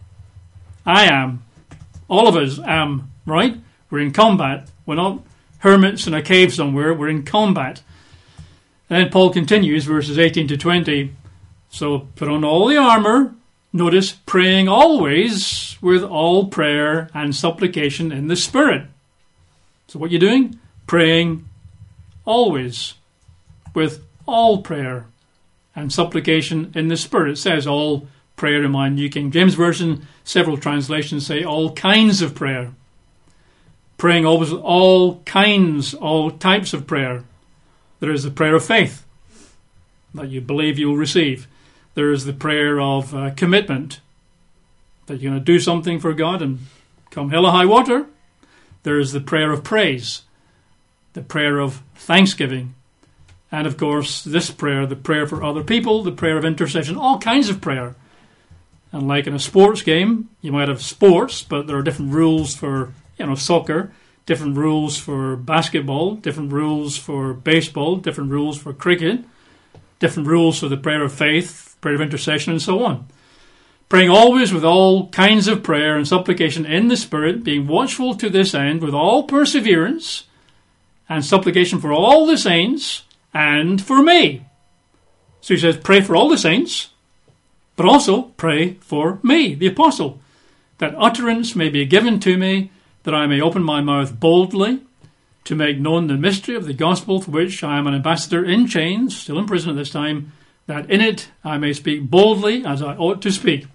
I am. All of us am, right? We're in combat. We're not hermits in a cave somewhere. We're in combat. And then Paul continues, verses 18 to 20. So put on all the armour. Notice, praying always with all prayer and supplication in the Spirit. So what are you doing? Praying always with all prayer and supplication in the Spirit. It says all prayer in my New King James Version. Several translations say all kinds of prayer. Praying always with all kinds, all types of prayer. There is the prayer of faith that you believe you'll receive. There is the prayer of commitment, that you're going to do something for God and come hell or high water. There is the prayer of praise, the prayer of thanksgiving, and of course this prayer, the prayer for other people, the prayer of intercession, all kinds of prayer. And like in a sports game, you might have sports, but there are different rules for, soccer, different rules for basketball, different rules for baseball, different rules for cricket, different rules for the prayer of faith, prayer of intercession, and so on. Praying always with all kinds of prayer and supplication in the Spirit, being watchful to this end with all perseverance and supplication for all the saints and for me. So he says, pray for all the saints, but also pray for me, the apostle, that utterance may be given to me, that I may open my mouth boldly to make known the mystery of the gospel, for which I am an ambassador in chains, still in prison at this time, that in it I may speak boldly as I ought to speak.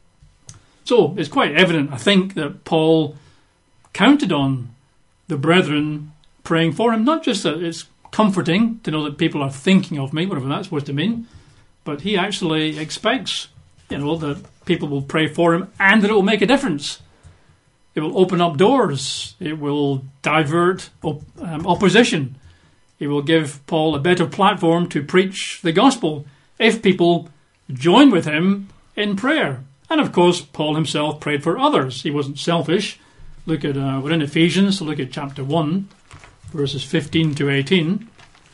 So it's quite evident, I think, that Paul counted on the brethren praying for him. Not just that it's comforting to know that people are thinking of me, whatever that's supposed to mean, but he actually expects, that people will pray for him and that it will make a difference. It will open up doors. It will divert opposition. It will give Paul a better platform to preach the gospel if people join with him in prayer. And of course, Paul himself prayed for others. He wasn't selfish. Look at, we're in Ephesians, so look at chapter 1, verses 15 to 18.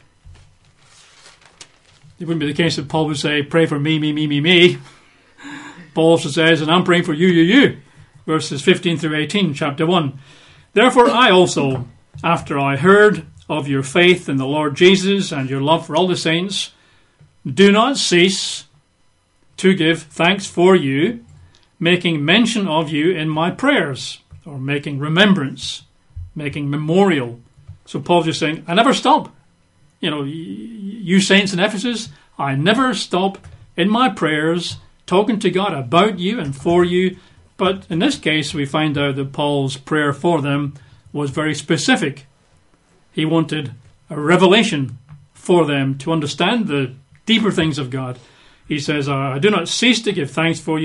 It wouldn't be the case that Paul would say, pray for me, me, me, me, me. Paul also says, and I'm praying for you, you, you. Verses 15 through 18, chapter 1. Therefore I also, after I heard of your faith in the Lord Jesus and your love for all the saints, do not cease to give thanks for you, making mention of you in my prayers, or making remembrance, making memorial. So Paul's just saying, I never stop. You saints in Ephesus, I never stop in my prayers talking to God about you and for you. But in this case, we find out that Paul's prayer for them was very specific. He wanted a revelation for them to understand the deeper things of God. He says, I do not cease to give thanks for you,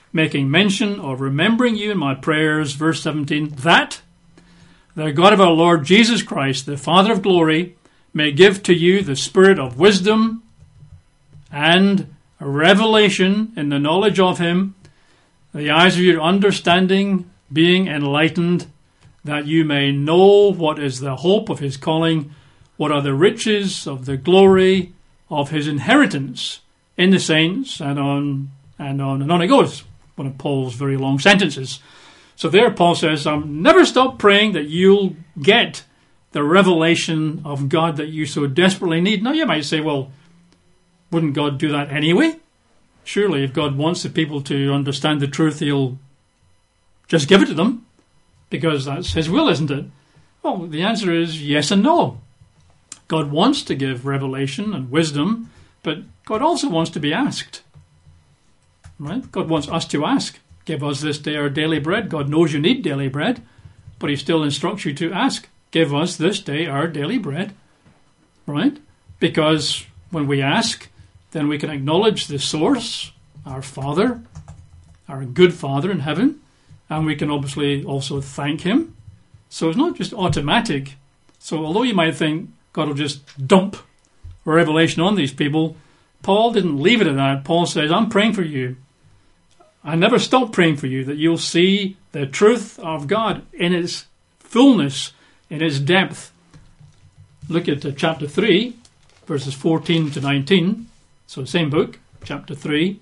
making mention or remembering you in my prayers, verse 17, that the God of our Lord Jesus Christ, the Father of glory, may give to you the spirit of wisdom and revelation in the knowledge of him, the eyes of your understanding being enlightened, that you may know what is the hope of his calling, what are the riches of the glory of his inheritance in the saints, and on and on and on it goes. One of Paul's very long sentences. So there Paul says, I'll never stop praying that you'll get the revelation of God that you so desperately need. Now you might say, well, wouldn't God do that anyway? Surely if God wants the people to understand the truth, he'll just give it to them, because that's his will, isn't it? Well, the answer is yes and no. God wants to give revelation and wisdom, but God also wants to be asked. Right? God wants us to ask. Give us this day our daily bread. God knows you need daily bread, but he still instructs you to ask. Give us this day our daily bread. Right? Because when we ask, then we can acknowledge the source, our Father, our good Father in heaven, and we can obviously also thank him. So it's not just automatic. So although you might think God will just dump revelation on these people, Paul didn't leave it at that. Paul says, I'm praying for you. I never stop praying for you, that you'll see the truth of God in its fullness, in its depth. Look at chapter 3, verses 14 to 19. So same book, chapter 3.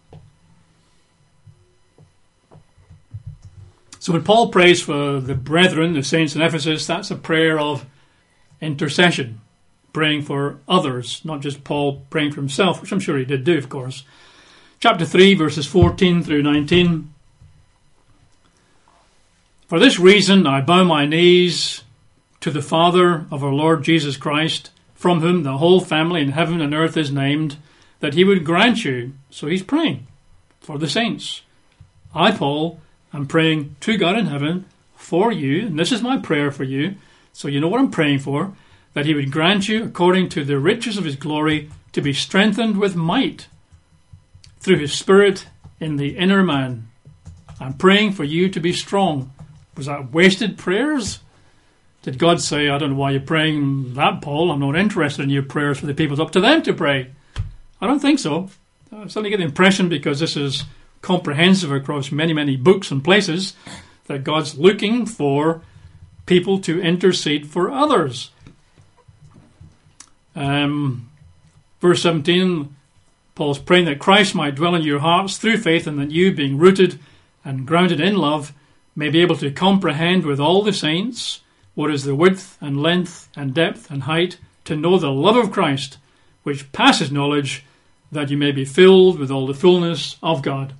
So when Paul prays for the brethren, the saints in Ephesus, that's a prayer of intercession, praying for others, not just Paul praying for himself, which I'm sure he did do, of course. Chapter 3, verses 14 through 19. For this reason I bow my knees to the Father of our Lord Jesus Christ, from whom the whole family in heaven and earth is named, that he would grant you. So he's praying for the saints. I, Paul, am praying to God in heaven for you, and this is my prayer for you, so you know what I'm praying for, that he would grant you, according to the riches of his glory, to be strengthened with might through his Spirit in the inner man. I'm praying for you to be strong. Was that wasted prayers? Did God say, I don't know why you're praying that, Paul. I'm not interested in your prayers for the people. It's up to them to pray. I don't think so. I certainly get the impression, because this is comprehensive across many, many books and places, that God's looking for people to intercede for others. Verse 17, Paul's praying that Christ might dwell in your hearts through faith, and that you, being rooted and grounded in love, may be able to comprehend with all the saints what is the width and length and depth and height, to know the love of Christ, which passes knowledge, that you may be filled with all the fullness of God.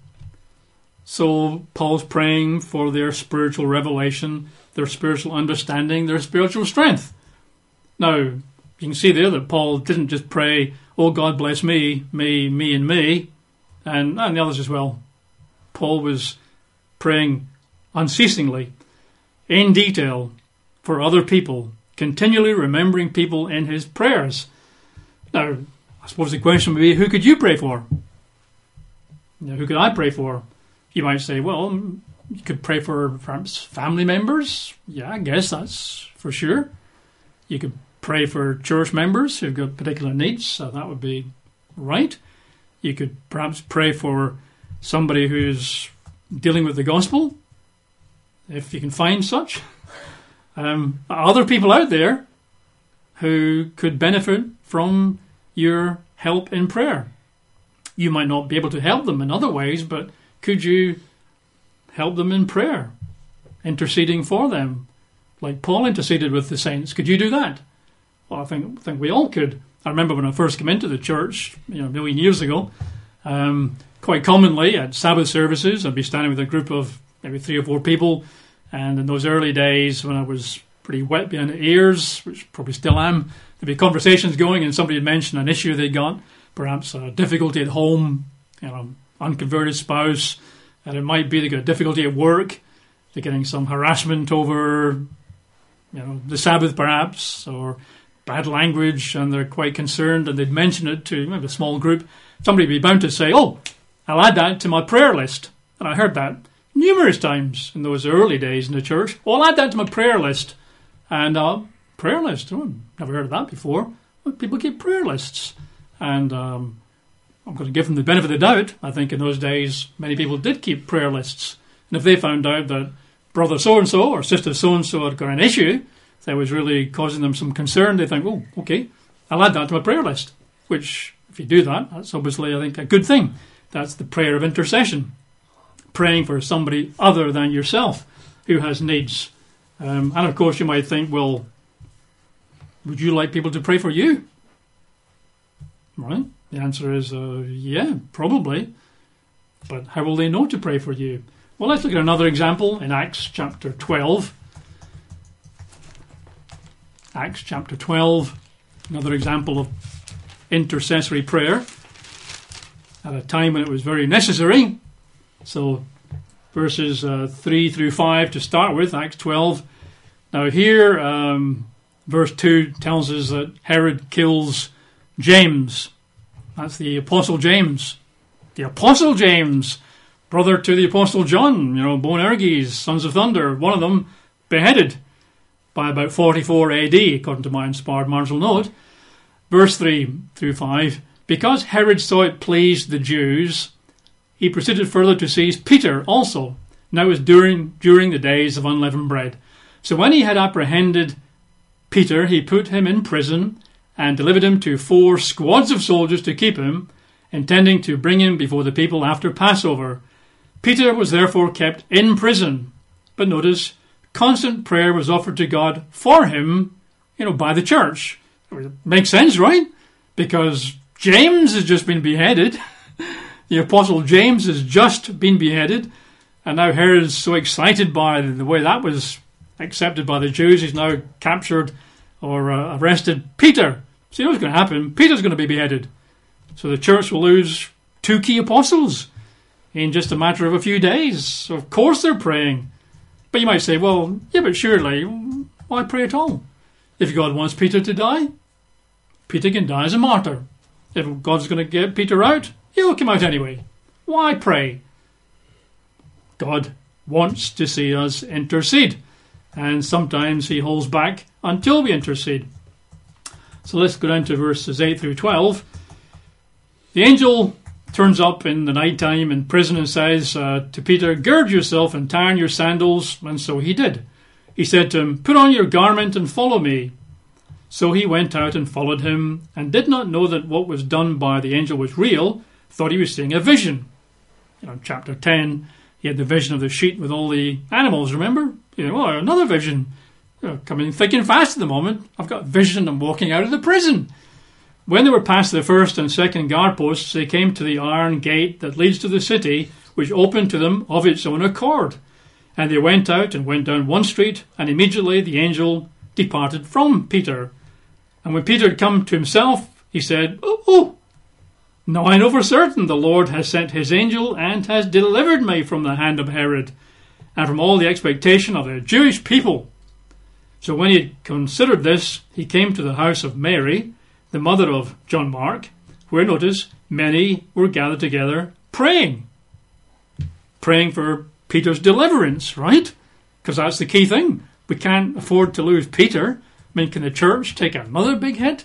So Paul's praying for their spiritual revelation, their spiritual understanding, their spiritual strength. Now, you can see there that Paul didn't just pray, oh God bless me, and me, and the others as well. Paul was praying unceasingly, in detail, for other people, continually remembering people in his prayers. Now, I suppose the question would be, who could you pray for? Who could I pray for? You might say, well, you could pray for perhaps family members. Yeah, I guess that's for sure. You could pray for church members who've got particular needs, so that would be right. You could perhaps pray for somebody who's dealing with the gospel, if you can find such. Other people out there who could benefit from your help in prayer. You might not be able to help them in other ways, but could you help them in prayer, interceding for them, like Paul interceded with the saints? Could you do that? Well, I think we all could. I remember when I first came into the church, a million years ago, quite commonly at Sabbath services, I'd be standing with a group of maybe 3 or 4 people, and in those early days when I was pretty wet behind the ears, which probably still am, there'd be conversations going, and somebody would mention an issue they got, perhaps a difficulty at home, unconverted spouse, and it might be they got difficulty at work, they're getting some harassment over, the Sabbath perhaps, or bad language, and they're quite concerned, and they'd mention it to maybe a small group. Somebody would be bound to say, oh, I'll add that to my prayer list. And I heard that numerous times in those early days in the church. Well, I'll add that to my prayer list. And prayer list, oh, never heard of that before. Well, people keep prayer lists. And I'm going to give them the benefit of the doubt. I think in those days, many people did keep prayer lists. And if they found out that brother so-and-so or sister so-and-so had got an issue that was really causing them some concern, they think, oh, okay, I'll add that to my prayer list. Which, if you do that, that's obviously, I think, a good thing. That's the prayer of intercession. Praying for somebody other than yourself who has needs. And of course you might think, well, would you like people to pray for you? Right? The answer is, yeah, probably. But how will they know to pray for you? Well, let's look at another example in Acts chapter 12. Acts chapter 12, another example of intercessory prayer at a time when it was very necessary. So verses 3 through 5 to start with, Acts 12. Now here, verse 2 tells us that Herod kills James. That's the Apostle James. The Apostle James, brother to the Apostle John, Boanerges, sons of thunder, one of them beheaded by about 44 AD, according to my inspired marginal note. Verse 3 through 5. Because Herod saw it pleased the Jews, he proceeded further to seize Peter also. Now it was during the days of unleavened bread. So when he had apprehended Peter, he put him in prison and delivered him to 4 squads of soldiers to keep him, intending to bring him before the people after Passover. Peter was therefore kept in prison. But notice, constant prayer was offered to God for him, by the church. It makes sense, right? Because James has just been beheaded. The Apostle James has just been beheaded. And now Herod is so excited by the way that was accepted by the Jews, he's now captured or arrested Peter. So you know what's going to happen? Peter's going to be beheaded. So the church will lose 2 key apostles in just a matter of a few days. So of course they're praying. But you might say, well, yeah, but surely, why pray at all? If God wants Peter to die, Peter can die as a martyr. If God's going to get Peter out, he'll come out anyway. Why pray? God wants to see us intercede. And sometimes he holds back until we intercede. So let's go down to verses 8 through 12. The angel turns up in the night time in prison and says to Peter, gird yourself and tie on your sandals. And so he did. He said to him, put on your garment and follow me. So he went out and followed him, and did not know that what was done by the angel was real, thought he was seeing a vision. Chapter 10, he had the vision of the sheet with all the animals, remember? Another vision. Coming thick and fast at the moment. I've got vision, I'm walking out of the prison. When they were past the first and second guard posts, they came to the iron gate that leads to the city, which opened to them of its own accord. And they went out and went down one street, and immediately the angel departed from Peter. And when Peter had come to himself, he said, Oh, now I know for certain the Lord has sent his angel and has delivered me from the hand of Herod and from all the expectation of the Jewish people. So when he had considered this, he came to the house of Mary, the mother of John Mark, where, notice, many were gathered together praying. Praying for Peter's deliverance, right? Because that's the key thing. We can't afford to lose Peter. Can the church take another big hit?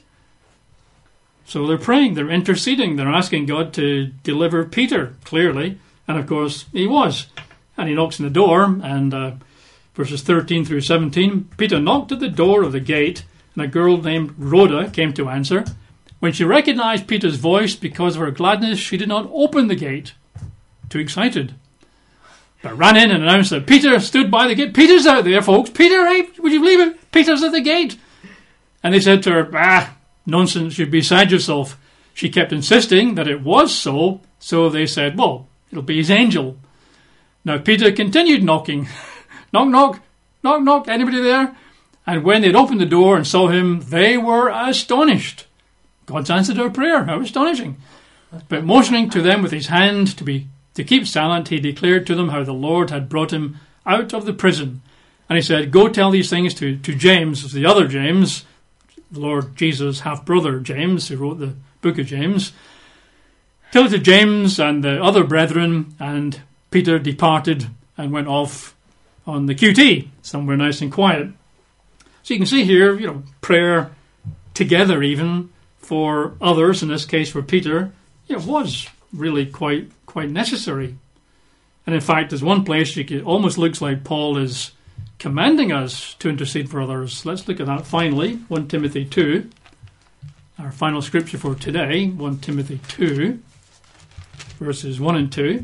So they're praying, they're interceding, they're asking God to deliver Peter, clearly. And of course, he was. And he knocks on the door, and verses 13 through 17, Peter knocked at the door of the gate, and a girl named Rhoda came to answer. When she recognized Peter's voice, because of her gladness, she did not open the gate. Too excited. But ran in and announced that Peter stood by the gate. Peter's out there, folks. Peter, hey, would you believe it? Peter's at the gate. And they said to her, nonsense, you're beside yourself. She kept insisting that it was so. So they said, well, it'll be his angel. Now Peter continued knocking. Knock, knock, knock, knock. Anybody there? And when they'd opened the door and saw him, they were astonished. God's answered our prayer. How astonishing. But motioning to them with his hand to keep silent, he declared to them how the Lord had brought him out of the prison. And he said, go tell these things to James, the other James, the Lord Jesus' half-brother James, who wrote the book of James. Tell it to James and the other brethren, and Peter departed and went off on the QT, somewhere nice and quiet. So you can see here, prayer together even for others, in this case for Peter, was really quite necessary. And in fact, there's one place it almost looks like Paul is commanding us to intercede for others. Let's look at that finally, 1 Timothy 2. Our final scripture for today, 1 Timothy 2, verses 1 and 2.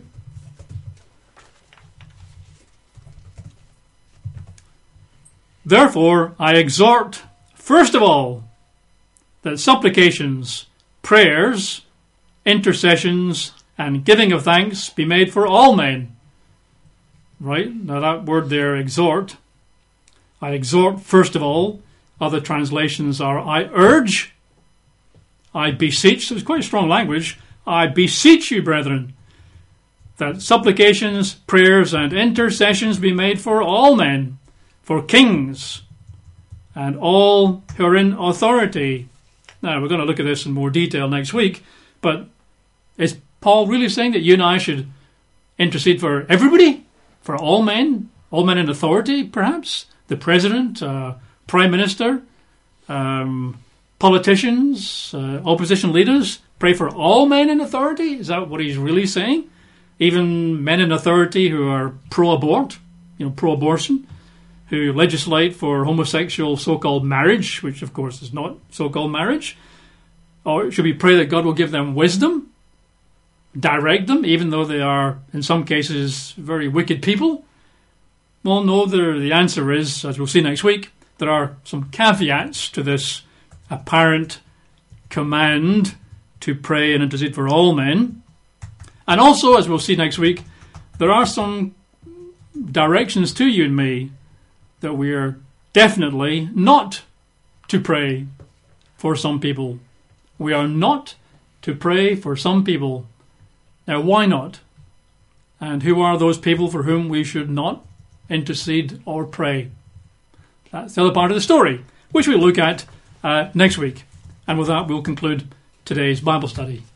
Therefore, I exhort, first of all, that supplications, prayers, intercessions, and giving of thanks be made for all men. Right? Now that word there, exhort. I exhort, first of all. Other translations are, I urge, I beseech. So it's quite strong language. I beseech you, brethren, that supplications, prayers, and intercessions be made for all men, for kings, and all who are in authority. Now, we're going to look at this in more detail next week, but is Paul really saying that you and I should intercede for everybody? For all men in authority, perhaps? The president, prime minister, politicians, opposition leaders? Pray for all men in authority? Is that what he's really saying? Even men in authority who are pro-abortion, who legislate for homosexual so-called marriage, which of course is not so-called marriage? Or should we pray that God will give them wisdom, direct them, even though they are, in some cases, very wicked people? Well, no, the answer is, as we'll see next week, there are some caveats to this apparent command to pray and intercede for all men. And also, as we'll see next week, there are some directions to you and me that we are definitely not to pray for some people. We are not to pray for some people. Now, why not? And who are those people for whom we should not intercede or pray? That's the other part of the story, which we'll look at next week. And with that, we'll conclude today's Bible study.